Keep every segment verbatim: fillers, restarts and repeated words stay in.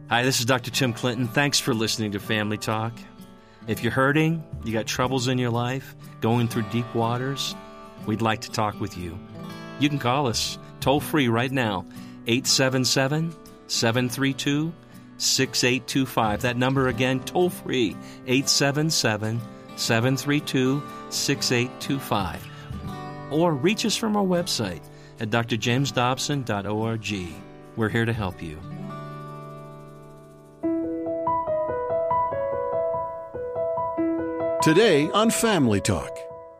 Hi, this is Doctor Tim Clinton. Thanks for listening to Family Talk. If you're hurting, you got troubles in your life, going through deep waters, we'd like to talk with you. You can call us toll free right now, eight seven seven, seven three two, six eight two five. That number again, toll free, eight seven seven, seven three two, six eight two five. Or reach us from our website at d r james dobson dot org. We're here to help you. Today on Family Talk.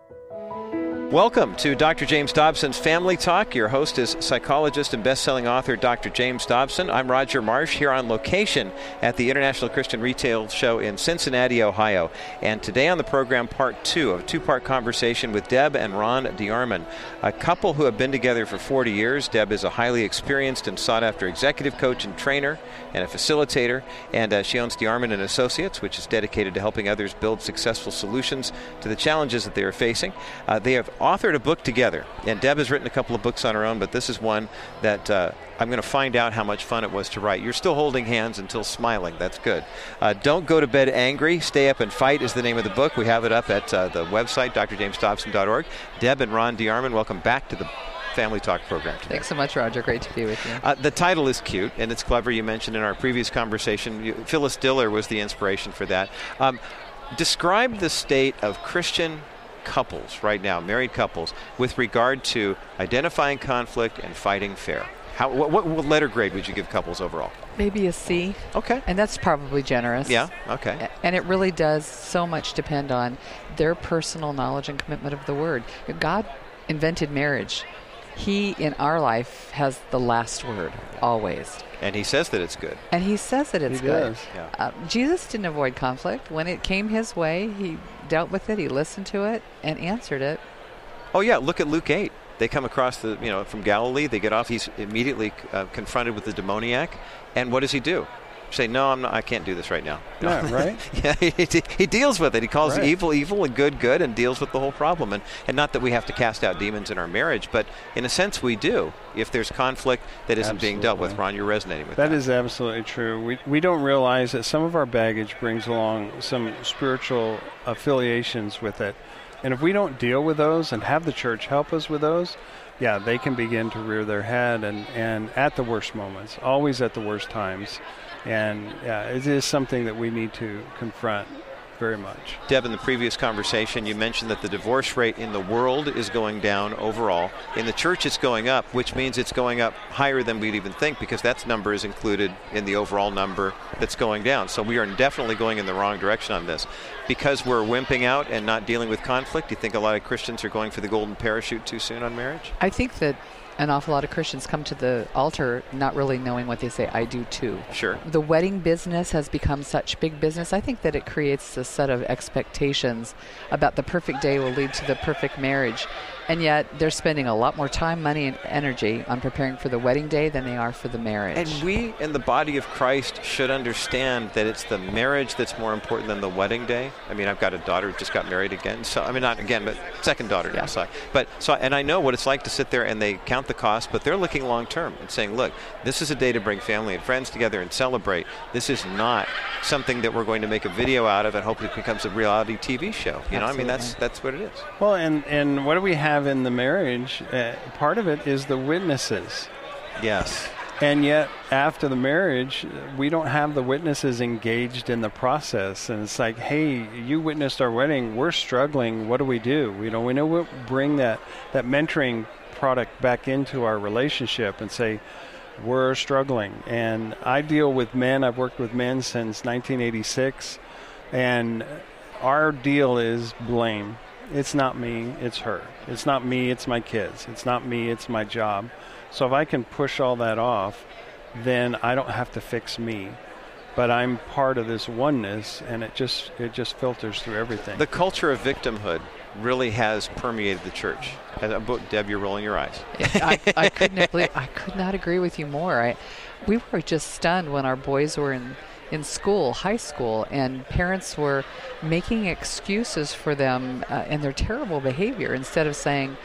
Welcome to Doctor James Dobson's Family Talk. Your host is psychologist and best-selling author Doctor James Dobson. I'm Roger Marsh here on location at the International Christian Retail Show in Cincinnati, Ohio. And today on the program, part two of a two-part conversation with Deb and Ron DeArmond, a couple who have been together for forty years. Deb is a highly experienced and sought-after executive coach and trainer and a facilitator, and uh, she owns DeArmond and Associates, which is dedicated to helping others build successful solutions to the challenges that they are facing. Uh, they have authored a book together, and Deb has written a couple of books on her own, but this is one that uh, I'm going to find out how much fun it was to write. You're still holding hands until smiling. That's good. Uh, Don't Go to Bed Angry, Stay Up and Fight is the name of the book. We have it up at uh, the website, d r james dobson dot org. Deb and Ron DeArmond, welcome back to the Family Talk program today. Thanks so much, Roger. Great to be with you. Uh, the title is cute, and it's clever. You mentioned in our previous conversation, you, Phyllis Diller was the inspiration for that. Um, describe the state of Christian couples right now, married couples, with regard to identifying conflict and fighting fair. How, what, what letter grade would you give couples overall? Maybe a C. Okay. And that's probably generous. Yeah, okay. And it really does so much depend on their personal knowledge and commitment of the Word. God invented marriage. He, in our life, has the last word, always. And he says that it's good. And he says that it's he good. Does. Yeah. Uh, Jesus didn't avoid conflict. When it came his way, he dealt with it, he listened to it, and answered it. Oh, yeah, look at Luke eight. They come across the, you know, from Galilee, they get off, he's immediately uh, confronted with the demoniac, and what does he do? Say, no, I'm not, I can't do this right now. No. Yeah, right? yeah, he, he deals with it. He calls right. evil evil and good good and deals with the whole problem. And, and not that we have to cast out demons in our marriage, but in a sense we do if there's conflict that isn't Absolutely. being dealt with. Ron, you're resonating with that. That is absolutely true. We, we don't realize that some of our baggage brings along some spiritual affiliations with it. And if we don't deal with those and have the church help us with those, yeah, they can begin to rear their head and, and at the worst moments, always at the worst times. And yeah, it is something that we need to confront very much. Deb, in the previous conversation, you mentioned that the divorce rate in the world is going down overall. In the church, it's going up, which means it's going up higher than we'd even think because that number is included in the overall number that's going down. So we are definitely going in the wrong direction on this. Because we're wimping out and not dealing with conflict, do you think a lot of Christians are going for the golden parachute too soon on marriage? I think that an awful lot of Christians come to the altar not really knowing what they say, I do too. Sure. The wedding business has become such big business. I think that it creates a set of expectations about the perfect day will lead to the perfect marriage. And yet they're spending a lot more time, money, and energy on preparing for the wedding day than they are for the marriage. And we in the body of Christ should understand that it's the marriage that's more important than the wedding day. I mean, I've got a daughter who just got married again. So I mean, not again, but second daughter now. Yeah. So, but so, and I know what it's like to sit there and they count the cost, but they're looking long term and saying, look, this is a day to bring family and friends together and celebrate. This is not something that we're going to make a video out of and hope it becomes a reality T V show. You know, I mean, that's that's what it is. Well, and, and what do we have in the marriage? Uh, part of it is the witnesses. Yes. And yet, after the marriage, we don't have the witnesses engaged in the process. And it's like, hey, you witnessed our wedding. We're struggling. What do we do? You know, we know we'll bring that, that mentoring product back into our relationship and say, we're struggling. And I deal with men. I've worked with men since nineteen eighty-six. And our deal is blame. It's not me, it's her. It's not me, it's my kids. It's not me, it's my job. So if I can push all that off, then I don't have to fix me. But I'm part of this oneness, and it just it just filters through everything. The culture of victimhood really has permeated the church. Deb, you're rolling your eyes. I, I couldn't believe, I could not agree with you more. I, we were just stunned when our boys were in in school, high school, and parents were making excuses for them uh, and their terrible behavior instead of saying,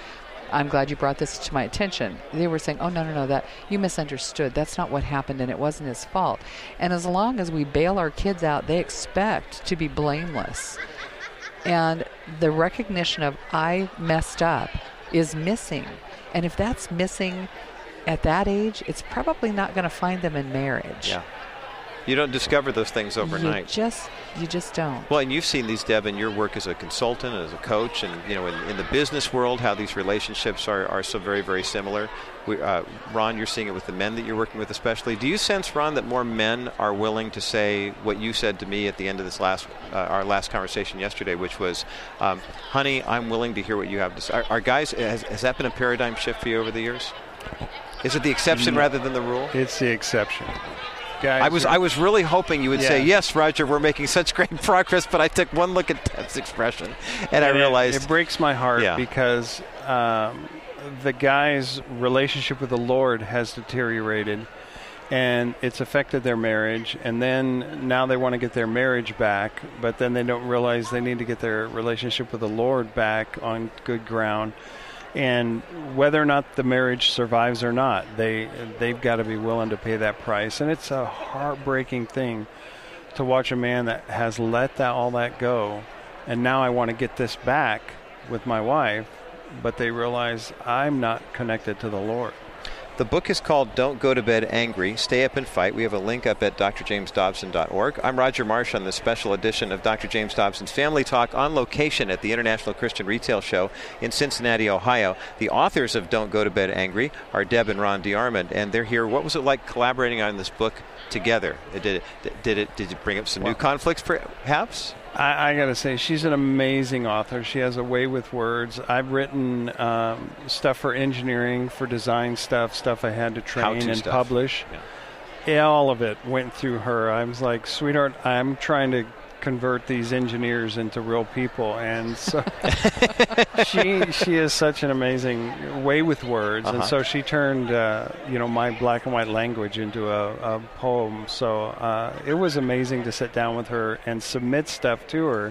I'm glad you brought this to my attention. They were saying, oh, no, no, no, that you misunderstood. That's not what happened, and it wasn't his fault. And as long as we bail our kids out, they expect to be blameless. And the recognition of I messed up is missing. And if that's missing at that age, it's probably not going to find them in marriage. Yeah. You don't discover those things overnight. You just, you just don't. Well, and you've seen these, Deb, in your work as a consultant, as a coach, and you know, in, in the business world, how these relationships are, are so very, very similar. We, uh, Ron, you're seeing it with the men that you're working with, especially. Do you sense, Ron, that more men are willing to say what you said to me at the end of this last, uh, our last conversation yesterday, which was, um, "Honey, I'm willing to hear what you have to say." Are, are guys? Has, has that been a paradigm shift for you over the years? Is it the exception rather than the rule? It's the exception. Guys, I was I was really hoping you would yeah. say, yes, Roger, we're making such great progress, but I took one look at Deb's expression, and, and I realized... It, it breaks my heart yeah. because um, the guy's relationship with the Lord has deteriorated, and it's affected their marriage, and then now they want to get their marriage back, but then they don't realize they need to get their relationship with the Lord back on good ground. And whether or not the marriage survives or not, they, they've got to be willing to pay that price. And it's a heartbreaking thing to watch a man that has let that all that go, and now I want to get this back with my wife, but they realize I'm not connected to the Lord. The book is called Don't Go to Bed Angry, Stay Up and Fight. We have a link up at d r james dobson dot org. I'm Roger Marsh on this special edition of Doctor James Dobson's Family Talk on location at the International Christian Retail Show in Cincinnati, Ohio. The authors of Don't Go to Bed Angry are Deb and Ron DeArmond, and they're here. What was it like collaborating on this book together? Did it, did it, did it bring up some well, new conflicts, perhaps? I, I got to say, she's an amazing author. She has a way with words. I've written um, stuff for engineering, for design stuff, stuff I had to train and stuff. publish. Yeah. Yeah, all of it went through her. I was like, sweetheart, I'm trying to convert these engineers into real people. And so she she has such an amazing way with words. Uh-huh. And so she turned, uh, you know, my black and white language into a, a poem. So uh, it was amazing to sit down with her and submit stuff to her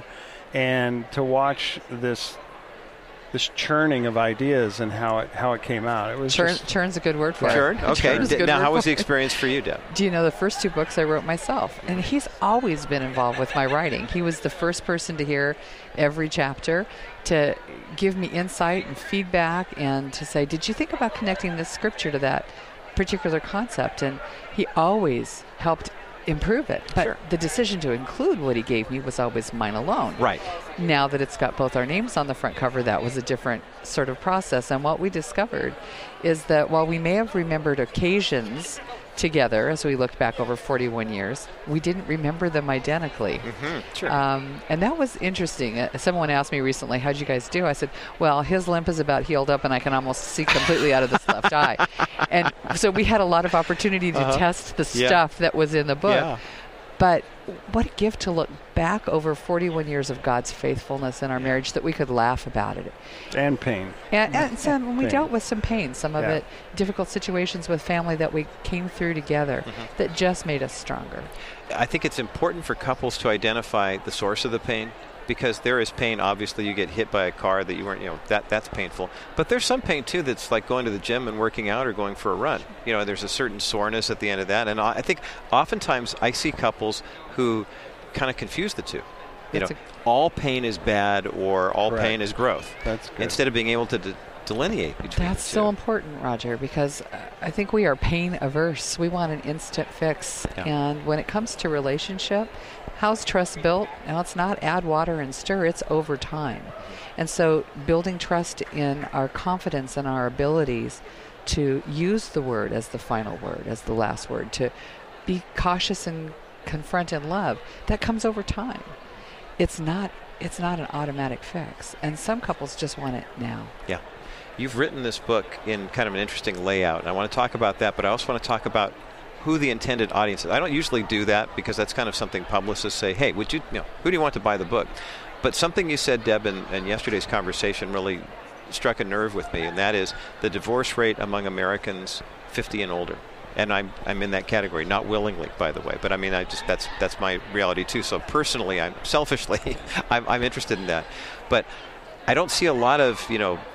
and to watch this this churning of ideas and how it how it came out. It was Churn, just, churn's a good word for Churn? it. Okay. Churn's a good now, word how was for the it. experience for you, Deb? Do you know the first two books I wrote myself? And he's always been involved with my writing. He was the first person to hear every chapter, to give me insight and feedback, and to say, did you think about connecting this scripture to that particular concept? And he always helped improve it. But sure. the decision to include what he gave me was always mine alone. Right. Now that it's got both our names on the front cover, that was a different sort of process. And what we discovered is that while we may have remembered occasions together as we looked back over forty-one years, we didn't remember them identically. Mm-hmm. Sure. Um, and that was interesting. Uh, someone asked me recently, how'd you guys do? I said, well, his limp is about healed up and I can almost see completely out of this left eye. And so we had a lot of opportunity to uh-huh. test the yeah. stuff that was in the book. Yeah. But what a gift to look back over forty-one years of God's faithfulness in our marriage, that we could laugh about it. and pain. And, and some, we Pain. dealt with some pain, some of Yeah. it difficult situations with family that we came through together Mm-hmm. that just made us stronger. I think it's important for couples to identify the source of the pain, because there is pain. Obviously, you get hit by a car that you weren't, you know, that that's painful. But there's some pain too that's like going to the gym and working out or going for a run. You know, there's a certain soreness at the end of that. And I think oftentimes I see couples who kind of confuse the two. You That's know, all pain is bad or all Correct. pain is growth. That's good. Instead of being able to de- delineate between That's the two. so important, Roger, because uh, I think we are pain averse. We want an instant fix. Yeah. And when it comes to relationship, how's trust built? Now, it's not add water and stir, it's over time. And so building trust in our confidence and our abilities to use the word as the final word, as the last word, to be cautious and confront and love, that comes over time. It's not it's not an automatic fix. And some couples just want it now. Yeah. You've written this book in kind of an interesting layout, and I want to talk about that, but I also want to talk about who the intended audience is. I don't usually do that because that's kind of something publicists say, hey, would you, you know, who do you want to buy the book? But something you said, Deb, in, in yesterday's conversation really struck a nerve with me, and that is the divorce rate among Americans fifty and older. And I'm I'm in that category, not willingly, by the way. But I mean, I just that's that's my reality too. So personally, I'm selfishly, I'm I'm interested in that. But I don't see a lot of, you know,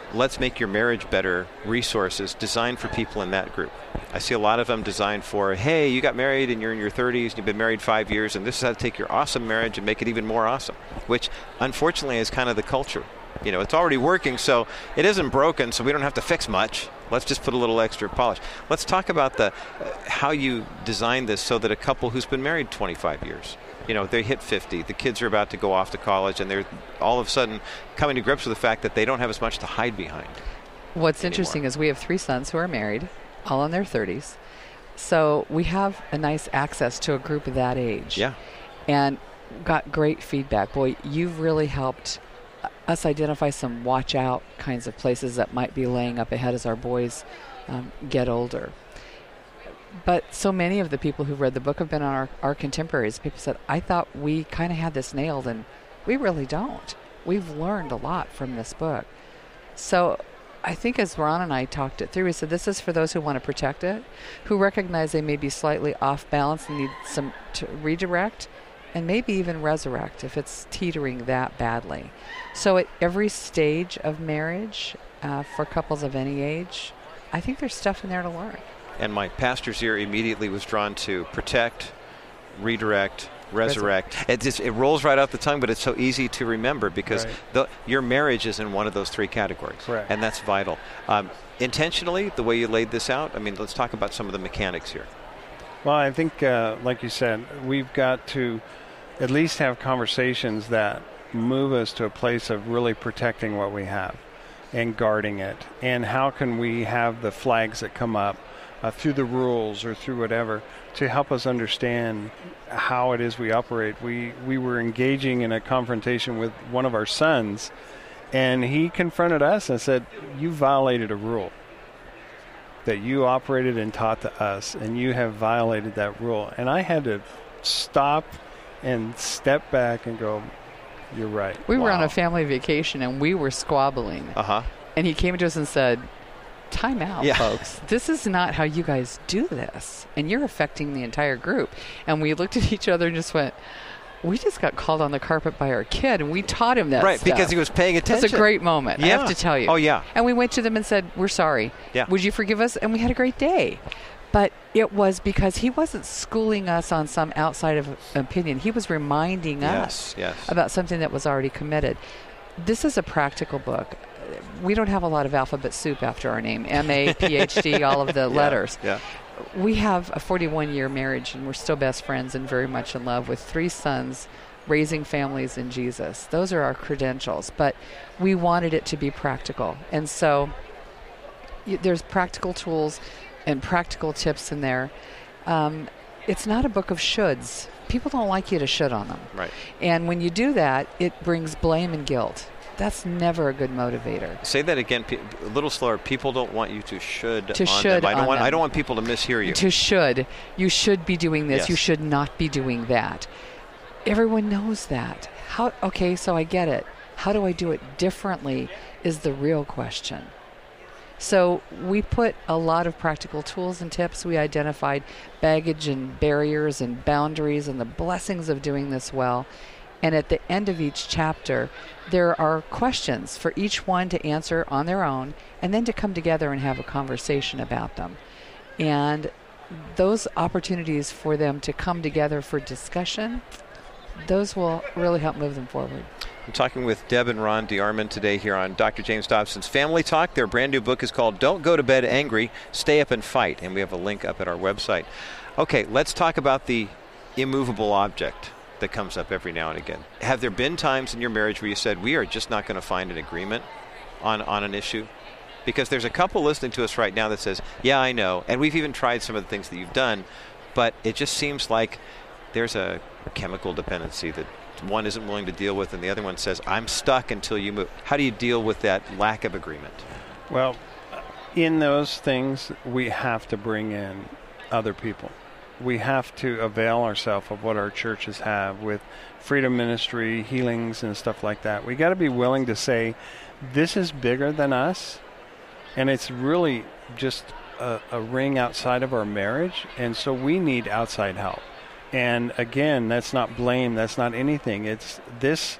Let's Make Your Marriage Better resources designed for people in that group. I see a lot of them designed for, hey, you got married and you're in your thirties and you've been married five years and this is how to take your awesome marriage and make it even more awesome, which unfortunately is kind of the culture. You know, it's already working, so it isn't broken, so we don't have to fix much. Let's just put a little extra polish. Let's talk about the uh, how you designed this so that a couple who's been married twenty-five years, you know, they hit fifty, the kids are about to go off to college, and they're all of a sudden coming to grips with the fact that they don't have as much to hide behind. What's anymore. Interesting is we have three sons who are married, all in their thirties. So we have a nice access to a group of that age. Yeah. And got great feedback. Boy, you've really helped us identify some watch out kinds of places that might be laying up ahead as our boys um, get older. But so many of the people who've read the book have been our, our contemporaries. People said, I thought we kind of had this nailed, and we really don't. We've learned a lot from this book. So I think as Ron and I talked it through, we said this is for those who want to protect it, who recognize they may be slightly off balance and need some to redirect, and maybe even resurrect if it's teetering that badly. So at every stage of marriage, uh, for couples of any age, I think there's stuff in there to learn. And my pastor's ear immediately was drawn to protect, redirect, resurrect. Resurrect. It just it rolls right off the tongue, but it's so easy to remember because Right. the, your marriage is in one of those three categories. Correct. And that's vital. Um, intentionally, the way you laid this out, I mean, let's talk about some of the mechanics here. Well, I think, uh, like you said, we've got to at least have conversations that move us to a place of really protecting what we have and guarding it. And how can we have the flags that come up uh, through the rules or through whatever to help us understand how it is we operate. We, we were engaging in a confrontation with one of our sons, and he confronted us and said, you violated a rule that you operated and taught to us, and you have violated that rule. And I had to stop and step back and go, you're right. We were on Wow. a family vacation, and we were squabbling. Uh-huh. And he came to us and said, time out, Yeah. folks. This is not how you guys do this. And you're affecting the entire group. And we looked at each other and just went, we just got called on the carpet by our kid, and we taught him that Right, stuff. because he was paying It attention. was a great moment, I Yeah. have to tell you. Oh, yeah. And we went to them and said, we're sorry. Yeah. Would you forgive us? And we had a great day. But it was because he wasn't schooling us on some outside of opinion. He was reminding us Yes, yes. about something that was already committed. This is a practical book. We don't have a lot of alphabet soup after our name, M A, P H D, all of the letters. Yeah. We have a forty-one-year marriage, and we're still best friends and very much in love with three sons, raising families in Jesus. Those are our credentials, but we wanted it to be practical. And so y- there's practical tools and practical tips in there. Um, it's not a book of shoulds. People don't like you to should on them. Right. And when you do that, it brings blame and guilt. That's never a good motivator. Say that again, pe- a little slower. People don't want you to should To on should them. I don't on want. I them. don't want people to mishear you. To should. You should be doing this. Yes. You should not be doing that. Everyone knows that. How? Okay, so I get it. How do I do it differently is the real question. So we put a lot of practical tools and tips. We identified baggage and barriers and boundaries and the blessings of doing this well. And at the end of each chapter, there are questions for each one to answer on their own and then to come together and have a conversation about them. And those opportunities for them to come together for discussion, those will really help move them forward. I'm talking with Deb and Ron DeArmond today here on Doctor James Dobson's Family Talk. Their brand new book is called Don't Go to Bed Angry, Stay Up and Fight, and we have a link up at our website. Okay, let's talk about the immovable object that comes up every now and again. Have there been times in your marriage where you said, we are just not going to find an agreement on, on an issue? Because there's a couple listening to us right now that says, yeah, I know, and we've even tried some of the things that you've done, but it just seems like there's a chemical dependency that one isn't willing to deal with, and the other one says, I'm stuck until you move. How do you deal with that lack of agreement? Well, in those things, we have to bring in other people. We have to avail ourselves of what our churches have with freedom ministry, healings, and stuff like that. We got to be willing to say, this is bigger than us, and it's really just a, a ring outside of our marriage, and so we need outside help. And again, that's not blame, that's not anything. It's this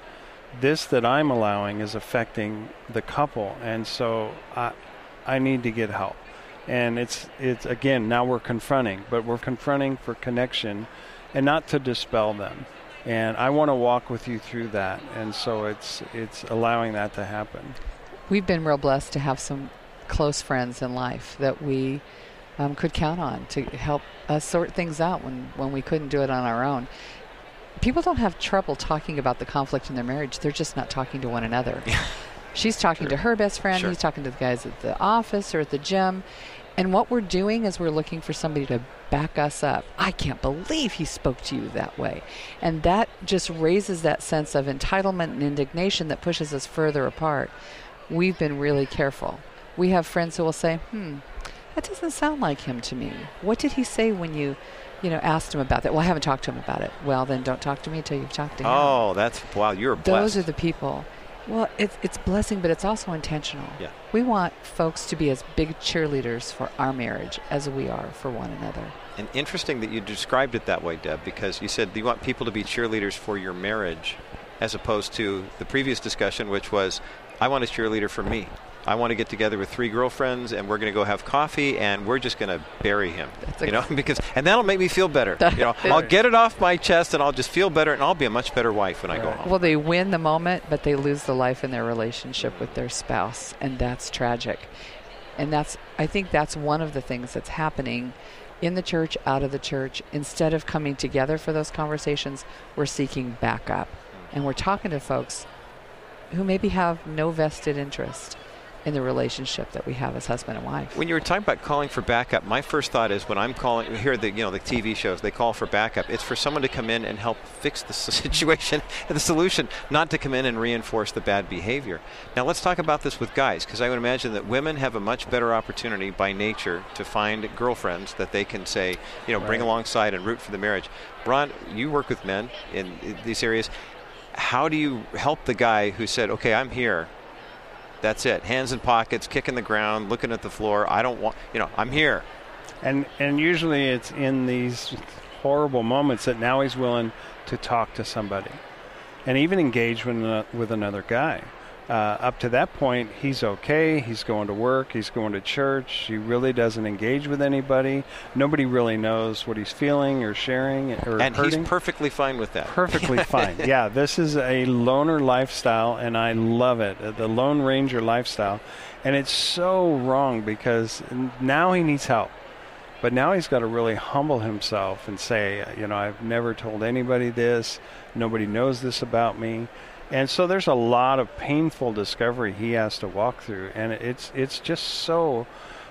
this that I'm allowing is affecting the couple, and so I I need to get help. And it's it's again, now we're confronting, but we're confronting for connection and not to dispel them. And I want to walk with you through that, and so it's it's allowing that to happen. We've been real blessed to have some close friends in life that we um, could count on to help us sort things out when, when we couldn't do it on our own. People don't have trouble talking about the conflict in their marriage. They're just not talking to one another. She's talking Sure. to her best friend. Sure. He's talking to the guys at the office or at the gym. And what we're doing is we're looking for somebody to back us up. I can't believe he spoke to you that way. And that just raises that sense of entitlement and indignation that pushes us further apart. We've been really careful. We have friends who will say, hmm, that doesn't sound like him to me. What did he say when you, you know, asked him about that? Well, I haven't talked to him about it. Well, then don't talk to me until you've talked to him. Oh, that's, wow, you're blessed. Those are the people. Well, it's it's blessing, but it's also intentional. Yeah. We want folks to be as big cheerleaders for our marriage as we are for one another. And interesting that you described it that way, Deb, because you said you want people to be cheerleaders for your marriage, as opposed to the previous discussion, which was, I want a cheerleader for me. I want to get together with three girlfriends, and we're going to go have coffee, and we're just going to bury him. That's a- you know, because and that'll make me feel better. You know, I'll get it off my chest, and I'll just feel better, and I'll be a much better wife when I go Right. home. Well, they win the moment, but they lose the life in their relationship with their spouse, and that's tragic. And that's, I think that's one of the things that's happening in the church, out of the church. Instead of coming together for those conversations, we're seeking backup. And we're talking to folks who maybe have no vested interest in the relationship that we have as husband and wife. When you were talking about calling for backup, my first thought is when I'm calling, here the you know the T V shows, they call for backup. It's for someone to come in and help fix the situation, the solution, not to come in and reinforce the bad behavior. Now let's talk about this with guys, because I would imagine that women have a much better opportunity by nature to find girlfriends that they can say, you know, bring Right. alongside and root for the marriage. Ron, you work with men in, in these areas. How do you help the guy who said, okay, I'm here. That's it. Hands in pockets, kicking the ground, looking at the floor. I don't want, you know, I'm here. And and usually it's in these horrible moments that now he's willing to talk to somebody and even engage with, ano- with another guy. Uh, up to that point, he's okay. He's going to work. He's going to church. He really doesn't engage with anybody. Nobody really knows what he's feeling or sharing or And hurting. he's perfectly fine with that. Perfectly fine. Yeah, this is a loner lifestyle, and I love it. uh, The Lone Ranger lifestyle. And it's so wrong because n- now he needs help. But now he's got to really humble himself and say, you know, I've never told anybody this. Nobody knows this about me. And so there's a lot of painful discovery he has to walk through, and it's it's just so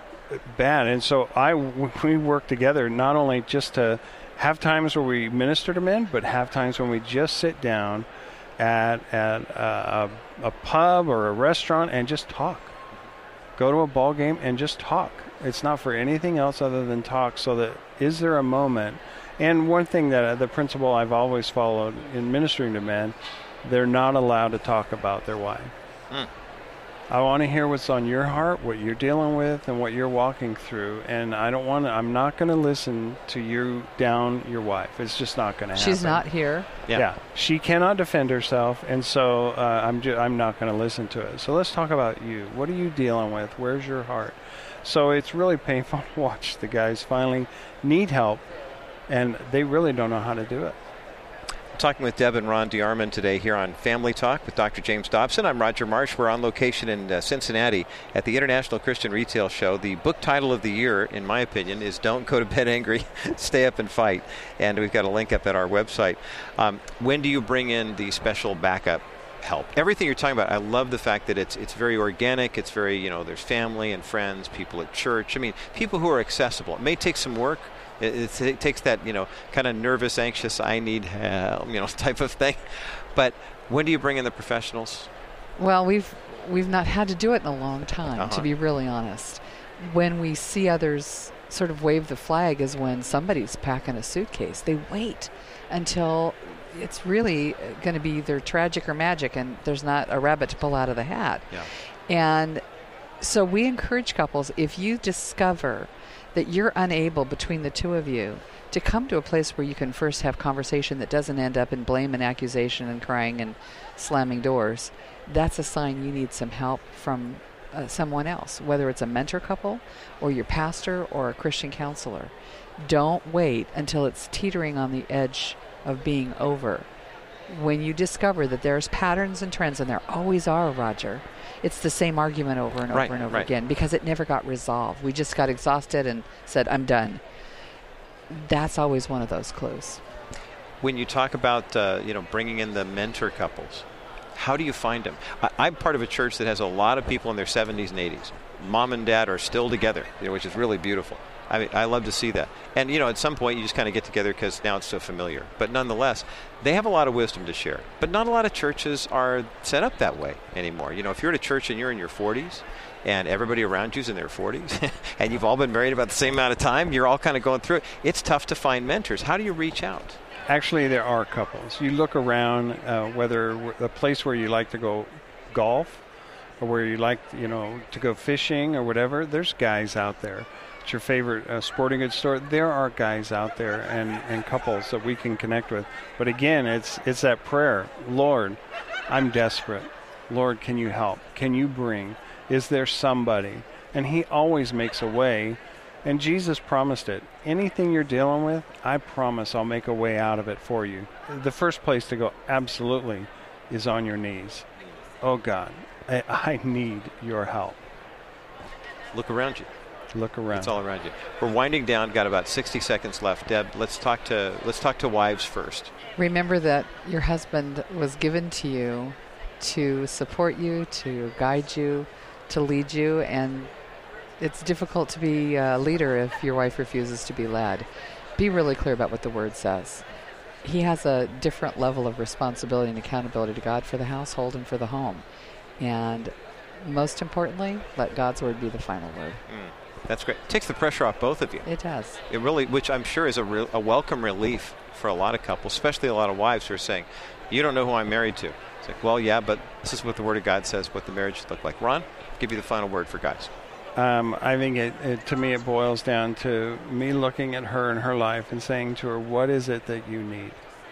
bad. And so I we work together not only just to have times where we minister to men, but have times when we just sit down at at a, a pub or a restaurant and just talk. Go to a ball game and just talk. It's not for anything else other than talk. So that is there a moment? And one thing that uh, the principle I've always followed in ministering to men, they're not allowed to talk about their wife. Mm. I want to hear what's on your heart, what you're dealing with, and what you're walking through. And I don't want to, I'm not going to listen to you down your wife. It's just not going to happen. She's not here. Yeah. Yeah. She cannot defend herself, and so uh, I'm ju- I'm not going to listen to it. So let's talk about you. What are you dealing with? Where's your heart? So it's really painful to watch the guys finally need help, and they really don't know how to do it. Talking with Deb and Ron DeArmond today here on Family Talk with Doctor James Dobson. I'm Roger Marsh. We're on location in uh, Cincinnati at the International Christian Retail Show. The book title of the year, in my opinion, is Don't Go to Bed Angry, Stay Up and Fight. And we've got a link up at our website. Um, when do you bring in the special backup help? Everything you're talking about, I love the fact that it's it's very organic. It's very, you know, there's family and friends, people at church. I mean, people who are accessible. It may take some work. It, it, it takes that, you know, kind of nervous, anxious, I need help, you know, type of thing. But when do you bring in the professionals? Well, we've we've not had to do it in a long time, Uh-huh. to be really honest. When we see others sort of wave the flag is when somebody's packing a suitcase. They wait until it's really going to be either tragic or magic, and there's not a rabbit to pull out of the hat. Yeah. And so we encourage couples, if you discover that you're unable between the two of you to come to a place where you can first have conversation that doesn't end up in blame and accusation and crying and slamming doors, that's a sign you need some help from uh, someone else, whether it's a mentor couple or your pastor or a Christian counselor. Don't wait until it's teetering on the edge of being over. When you discover that there's patterns and trends, and there always are, Roger, it's the same argument over and over right, and over right. again because it never got resolved. We just got exhausted and said, I'm done. That's always one of those clues. When you talk about uh, you know, bringing in the mentor couples, how do you find them? I, I'm part of a church that has a lot of people in their seventies and eighties. Mom and dad are still together, you know, which is really beautiful. I mean, I love to see that. And, you know, at some point you just kind of get together because now it's so familiar. But nonetheless, they have a lot of wisdom to share. But not a lot of churches are set up that way anymore. You know, if you're at a church and you're in your forties and everybody around you's in their forties and you've all been married about the same amount of time, you're all kind of going through it. It's tough to find mentors. How do you reach out? Actually, there are couples. You look around, uh, whether the place where you like to go golf or where you like, you know, to go fishing or whatever, there's guys out there. Your favorite uh, sporting goods store, there are guys out there and, and couples that we can connect with. But again, it's it's that prayer. Lord, I'm desperate. Lord, can you help? Can you bring? Is there somebody? And he always makes a way. And Jesus promised it. Anything you're dealing with, I promise I'll make a way out of it for you. The first place to go, absolutely, is on your knees. Oh, God, I, I need your help. Look around you. Look around. It's all around you. We're winding down. Got about sixty seconds left. Deb, let's talk to let's talk to wives first. Remember that your husband was given to you to support you, to guide you, to lead you, and it's difficult to be a leader if your wife refuses to be led. Be really clear about what the Word says. He has a different level of responsibility and accountability to God for the household and for the home. And most importantly, let God's Word be the final word. Mm. That's great. It takes the pressure off both of you. It does. It really, which I'm sure is a, re- a welcome relief for a lot of couples, especially a lot of wives who are saying, you don't know who I'm married to. It's like, well, yeah, but this is what the Word of God says, what the marriage should look like. Ron, I'll give you the final word for guys. Um, I think, it, it, to me, it boils down to me looking at her and her life and saying to her, what is it that you need?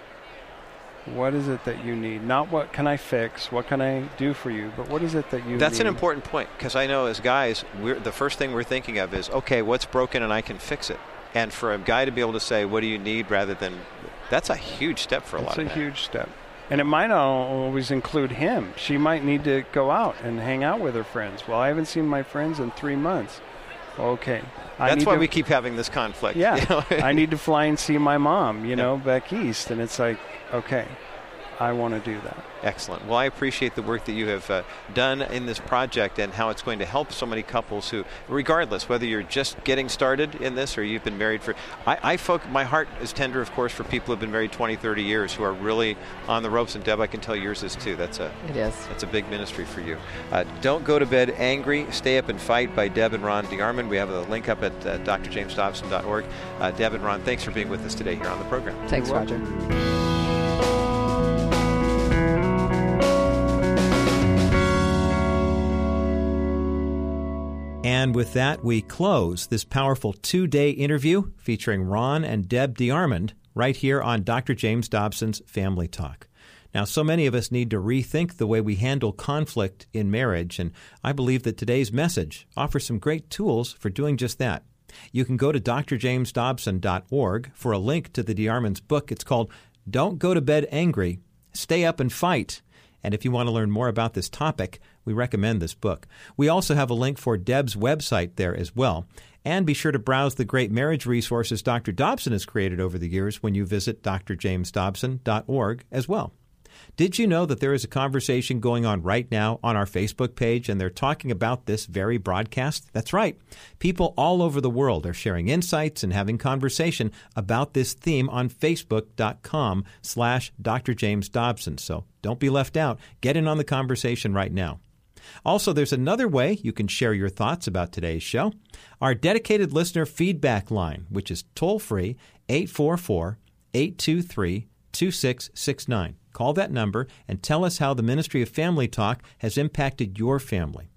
What is it that you need? Not what can I fix, what can I do for you, but what is it that you That's need? an important point, because I know as guys, we're, the first thing we're thinking of is, okay, what's broken and I can fix it. And for a guy to be able to say, what do you need, rather than, that's a huge step for a That's lot of men. It's a huge step. And it might not always include him. She might need to go out and hang out with her friends. Well, I haven't seen my friends in three months. Okay. I That's need why to, we keep having this conflict. Yeah. You know? I need to fly and see my mom, you Yeah. know, back east. And it's like, okay, I want to do that. Excellent. Well, I appreciate the work that you have uh, done in this project and how it's going to help so many couples who, regardless, whether you're just getting started in this or you've been married for... I, I folk, my heart is tender, of course, for people who have been married twenty, thirty years who are really on the ropes. And Deb, I can tell yours is too. That's a, It is. That's a big ministry for you. Uh, Don't Go to Bed Angry, Stay Up and Fight by Deb and Ron DeArmond. We have a link up at uh, d r james dobson dot org. Uh, Deb and Ron, thanks for being with us today here on the program. Thanks, Roger. And with that, we close this powerful two-day interview featuring Ron and Deb DeArmond right here on Doctor James Dobson's Family Talk. Now, so many of us need to rethink the way we handle conflict in marriage, and I believe that today's message offers some great tools for doing just that. You can go to d r james dobson dot org for a link to the DeArmond's book. It's called Don't Go to Bed Angry, Stay Up and Fight. And if you want to learn more about this topic, we recommend this book. We also have a link for Deb's website there as well. And be sure to browse the great marriage resources Doctor Dobson has created over the years when you visit d r james dobson dot org as well. Did you know that there is a conversation going on right now on our Facebook page, and they're talking about this very broadcast? That's right. People all over the world are sharing insights and having conversation about this theme on facebook dot com slash Dr. James Dobson. So don't be left out. Get in on the conversation right now. Also, there's another way you can share your thoughts about today's show. Our dedicated listener feedback line, which is toll-free, eight four four, eight two three, two six six nine. Call that number and tell us how the Ministry of Family Talk has impacted your family.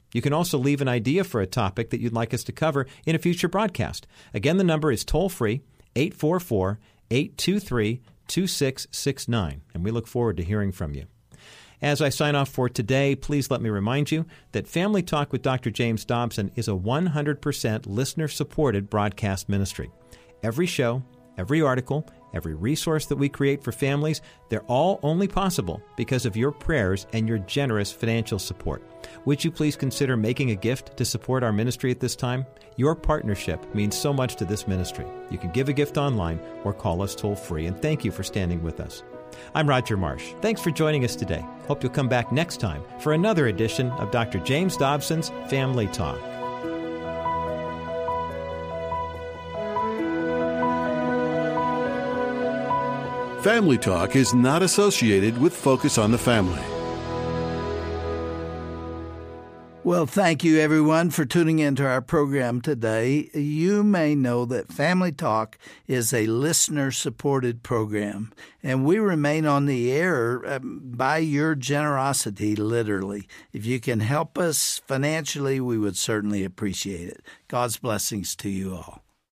You can also leave an idea for a topic that you'd like us to cover in a future broadcast. Again, the number is toll-free, eight four four, eight two three, two six six nine, and we look forward to hearing from you. As I sign off for today, please let me remind you that Family Talk with Doctor James Dobson is a one hundred percent listener-supported broadcast ministry. Every show, every article, every resource that we create for families, they're all only possible because of your prayers and your generous financial support. Would you please consider making a gift to support our ministry at this time? Your partnership means so much to this ministry. You can give a gift online or call us toll-free, and thank you for standing with us. I'm Roger Marsh. Thanks for joining us today. Hope you'll come back next time for another edition of Doctor James Dobson's Family Talk. Family Talk is not associated with Focus on the Family. Well, thank you, everyone, for tuning into our program today. You may know that Family Talk is a listener-supported program, and we remain on the air by your generosity, literally. If you can help us financially, we would certainly appreciate it. God's blessings to you all.